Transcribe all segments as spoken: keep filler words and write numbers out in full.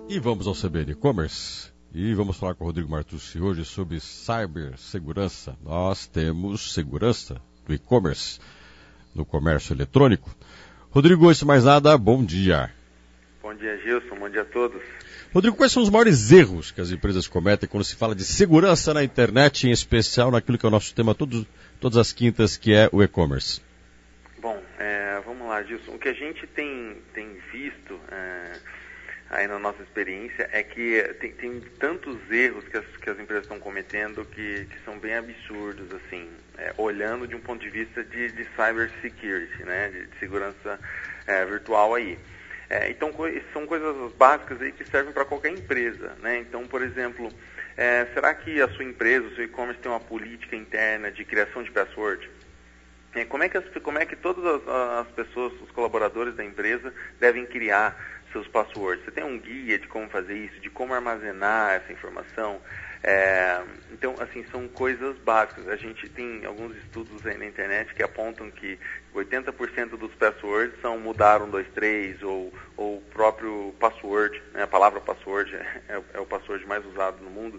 E vamos ao C B N E-Commerce e vamos falar com o Rodrigo Martucci hoje sobre cibersegurança. Nós temos segurança do e-commerce, no comércio eletrônico. Rodrigo, antes de mais nada, bom dia. Bom dia, Gilson. Bom dia a todos. Rodrigo, quais são os maiores erros que as empresas cometem quando se fala de segurança na internet, em especial naquilo que é o nosso tema todos, todas as quintas, que é o e-commerce? Bom, é, vamos lá, Gilson. O que a gente tem, tem visto é, aí na nossa experiência é que tem, tem tantos erros que as, que as empresas estão cometendo que, que são bem absurdos, assim, é, olhando de um ponto de vista de, de cybersecurity, né, de, de segurança é, virtual aí. É, então, são coisas básicas aí que servem para qualquer empresa, né? Então, por exemplo, é, será que a sua empresa, o seu e-commerce tem uma política interna de criação de password? É, como é que, as, como é que todas as, as pessoas, os colaboradores da empresa devem criar seus passwords? Você tem um guia de como fazer isso, de como armazenar essa informação? É, então, assim, são coisas básicas. A gente tem alguns estudos aí na internet que apontam que oitenta por cento dos passwords são mudar um, dois, três ou, ou o próprio password, né? A palavra password é, é o password mais usado no mundo.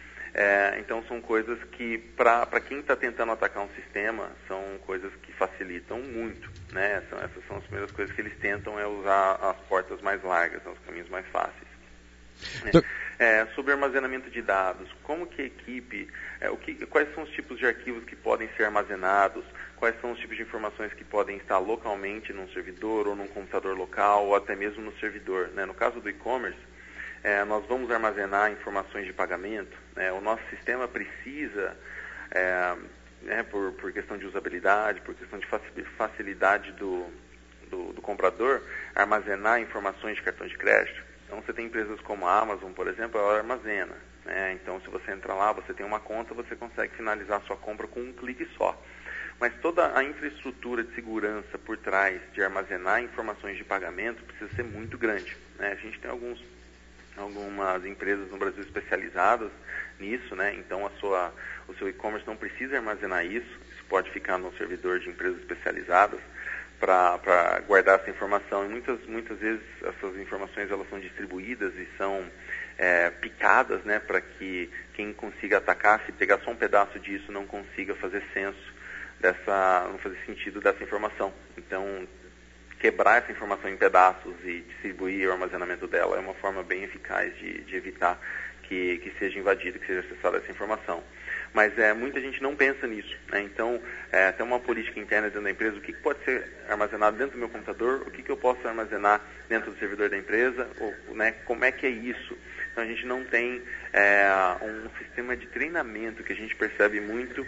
É, então, são coisas que, para quem está tentando atacar um sistema, são coisas que facilitam muito, né? São, essas são as primeiras coisas que eles tentam, é usar as portas mais largas, os caminhos mais fáceis. Então... É, sobre armazenamento de dados, como que a equipe, é, o que, quais são os tipos de arquivos que podem ser armazenados, quais são os tipos de informações que podem estar localmente num servidor ou num computador local ou até mesmo no servidor, né? No caso do e-commerce, é, nós vamos armazenar informações de pagamento, né? O nosso sistema precisa, é, né, por, por questão de usabilidade, por questão de facilidade do, do, do comprador, armazenar informações de cartão de crédito. Então, você tem empresas como a Amazon, por exemplo, ela armazena, né? Então, se você entrar lá, você tem uma conta, você consegue finalizar a sua compra com um clique só. Mas toda a infraestrutura de segurança por trás de armazenar informações de pagamento precisa ser muito grande, né? A gente tem alguns, algumas empresas no Brasil especializadas nisso, né? Então, a sua, o seu e-commerce não precisa armazenar isso, isso pode ficar no servidor de empresas especializadas para guardar essa informação. E muitas, muitas vezes essas informações elas são distribuídas e são é, picadas, né, para que quem consiga atacar, se pegar só um pedaço disso, não consiga fazer senso dessa, não fazer sentido dessa informação. Então, quebrar essa informação em pedaços e distribuir o armazenamento dela é uma forma bem eficaz de, de evitar que, que seja invadida, que seja acessada essa informação. Mas é, muita gente não pensa nisso, né? Então, é, tem uma política interna dentro da empresa, o que, que pode ser armazenado dentro do meu computador, o que, que eu posso armazenar dentro do servidor da empresa, ou, né, como é que é isso? Então, a gente não tem é, um sistema de treinamento que a gente percebe muito.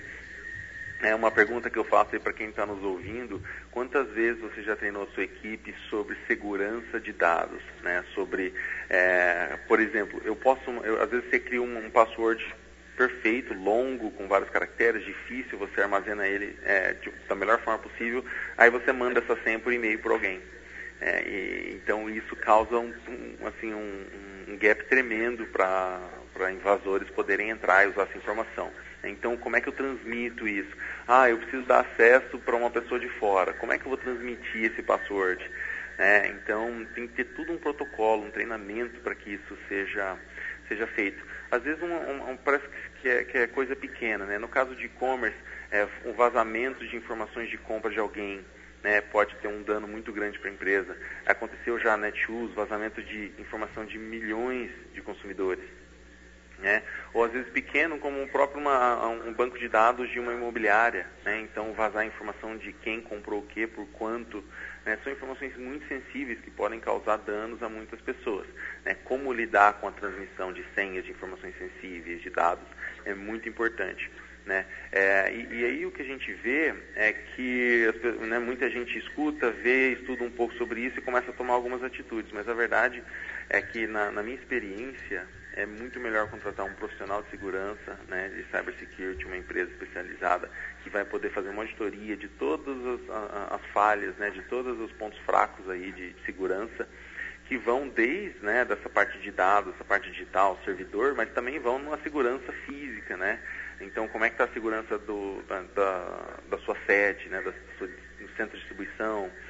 É uma pergunta que eu faço aí para quem está nos ouvindo: quantas vezes você já treinou a sua equipe sobre segurança de dados, né? Sobre, é, por exemplo, eu posso, eu, às vezes você cria um, um password perfeito, longo, com vários caracteres, difícil, você armazena ele é, de, da melhor forma possível, aí você manda essa senha por e-mail para alguém. É, e, então isso causa um, um, assim, um, um gap tremendo para invasores poderem entrar e usar essa informação. Então, como é que eu transmito isso? Ah, eu preciso dar acesso para uma pessoa de fora. Como é que eu vou transmitir esse password? É, então, tem que ter tudo um protocolo, um treinamento para que isso seja, seja feito. Às vezes, um, um, um, parece que é, que é coisa pequena, né? No caso de e-commerce, é, um vazamento de informações de compra de alguém, né, pode ter um dano muito grande para a empresa. Aconteceu já na Netshoes, vazamento de informação de milhões de consumidores. Né? Ou às vezes pequeno, como um próprio uma, um banco de dados de uma imobiliária, né? Então vazar informação de quem comprou o que, por quanto, né? São informações muito sensíveis que podem causar danos a muitas pessoas, né? Como lidar com a transmissão de senhas, de informações sensíveis, de dados, é muito importante, né? É, e, e aí o que a gente vê é que, né, muita gente escuta, vê, estuda um pouco sobre isso e começa a tomar algumas atitudes, mas a verdade é que na, na minha experiência é muito melhor contratar um profissional de segurança, né, de cybersecurity, uma empresa especializada que vai poder fazer uma auditoria de todas as, a, as falhas, né, de todos os pontos fracos aí de, de segurança, que vão desde, né, dessa parte de dados, essa parte digital, servidor, mas também vão numa segurança física, né? Então, como é que está a segurança do, da, da, da sua sede, né, da sua, do centro de distribuição,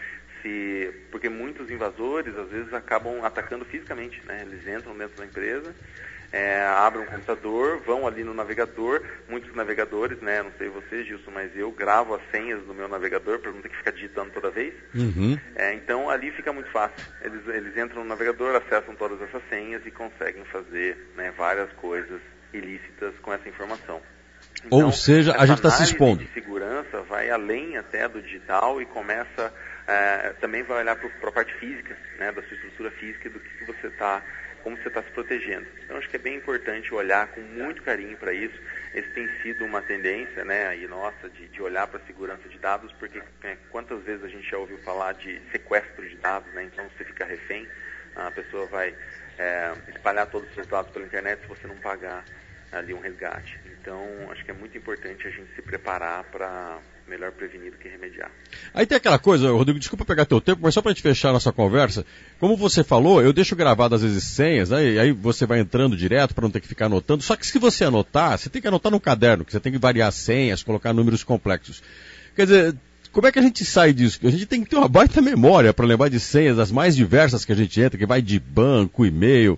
se, porque muitos invasores às vezes acabam atacando fisicamente, né? Eles entram dentro da empresa, é, abrem um computador, vão ali no navegador, muitos navegadores, né? Não sei você, Gilson, mas eu gravo as senhas do meu navegador para não ter que ficar digitando toda vez. Uhum. É, então ali fica muito fácil. Eles, eles entram no navegador, acessam todas essas senhas e conseguem fazer, né, várias coisas ilícitas com essa informação. Então, ou seja, a gente está se expondo. A de segurança vai além até do digital e começa, é, também vai olhar para a parte física, né, da sua estrutura física e do que, que você está, como você está se protegendo. Então acho que é bem importante olhar com muito carinho para isso. Esse tem sido uma tendência, né, aí nossa, de, de olhar para a segurança de dados, porque, né, quantas vezes a gente já ouviu falar de sequestro de dados, né? Então você fica refém, a pessoa vai é, espalhar todos os seus dados pela internet se você não pagar ali um resgate. Então, acho que é muito importante a gente se preparar para melhor prevenir do que remediar. Aí tem aquela coisa, Rodrigo, desculpa pegar teu tempo, mas só para a gente fechar a nossa conversa, como você falou, eu deixo gravado às vezes senhas, aí, aí você vai entrando direto para não ter que ficar anotando, só que se você anotar, você tem que anotar no caderno, que você tem que variar senhas, colocar números complexos. Quer dizer, como é que a gente sai disso? A gente tem que ter uma baita memória para lembrar de senhas, as mais diversas que a gente entra, que vai de banco, e-mail.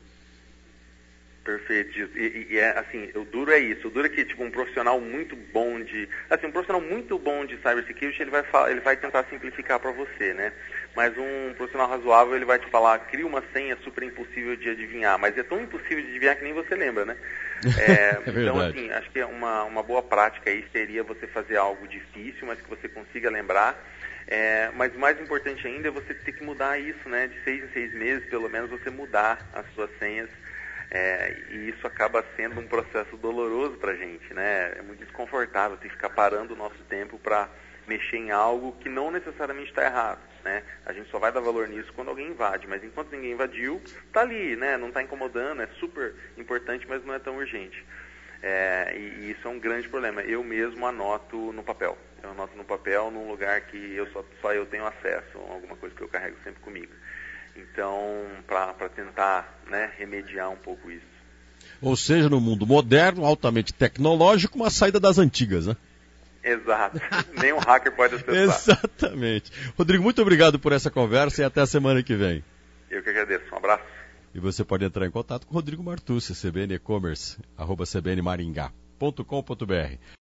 Perfeito, e, e, e é assim, o duro é isso, o duro é que tipo um profissional muito bom de, assim, um profissional muito bom de cybersecurity, ele vai falar, ele vai tentar simplificar para você, né? Mas um profissional razoável, ele vai te falar, cria uma senha super impossível de adivinhar, mas é tão impossível de adivinhar que nem você lembra, né? É, é então, assim, acho que uma, uma boa prática aí seria você fazer algo difícil, mas que você consiga lembrar. É, mas o mais importante ainda é você ter que mudar isso, né? De seis em seis meses, pelo menos, você mudar as suas senhas. É, e isso acaba sendo um processo doloroso para a gente, né? É muito desconfortável ter que ficar parando o nosso tempo para mexer em algo que não necessariamente está errado, né? A gente só vai dar valor nisso quando alguém invade, mas enquanto ninguém invadiu, está ali, né? Não está incomodando, é super importante, mas não é tão urgente. É, e, e isso é um grande problema. Eu mesmo anoto no papel. Eu anoto no papel num lugar que eu só, só eu tenho acesso, alguma coisa que eu carrego sempre comigo. Então, para tentar, né, remediar um pouco isso. Ou seja, no mundo moderno, altamente tecnológico, uma saída das antigas, né? Exato. Nenhum hacker pode acessar. Exatamente. Rodrigo, muito obrigado por essa conversa e até a semana que vem. Eu que agradeço. Um abraço. E você pode entrar em contato com o Rodrigo Martucci, C B N E-commerce, arroba c b n maringá ponto com ponto b r.